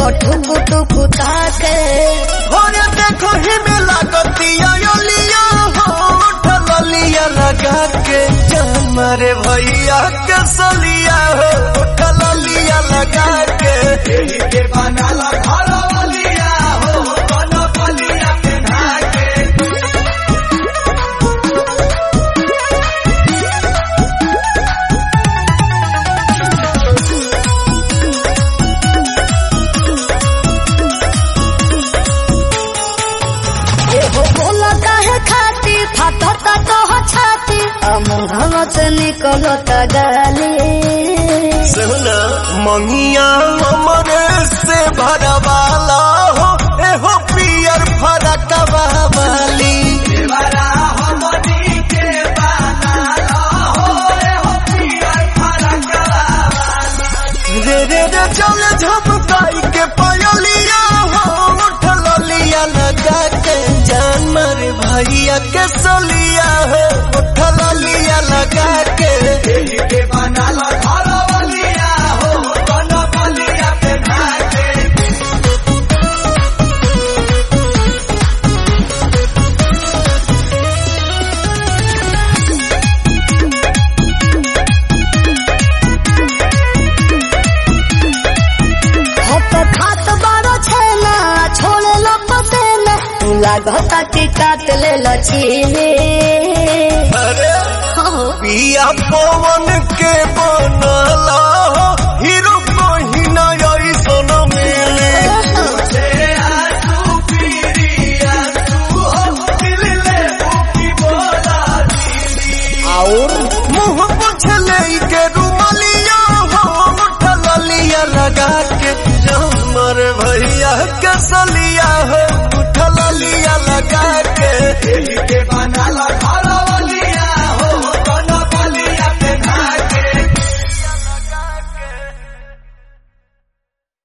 पठुकु टुकु ताके होरे देखो ही में लागतिया योलिया हो ठलिया लगा के जान मारे भैया के सलिया हो ठलिया लगा के यही के बनाला घर वालिया हो बन पलिया पहना के से निकलता गाली सुना मंगिया हमरे से भरवाला हो एहो पियर फरकवा वाली देवरा हमनी के बनाला हो एहो पियर फरकवा वाली रे रे रे चल झपकाई के पायलिया हो ठलिया लगा के जान मारे भैया के सलिया हो ठलिया लगा के यही के बनाला घर वालिया हो बन पलिया पहना के खात बारो छेना छोड़े लो पसेना लागता कि काट ले लचीले पिया पवन के बनला हो हीरो कोही ना ऐसन मिले और मुँह पुछले के रुमलिया हो ठलिया लगा के जमर भैया के सलिया हो ठलिया लगा के यही के बनाला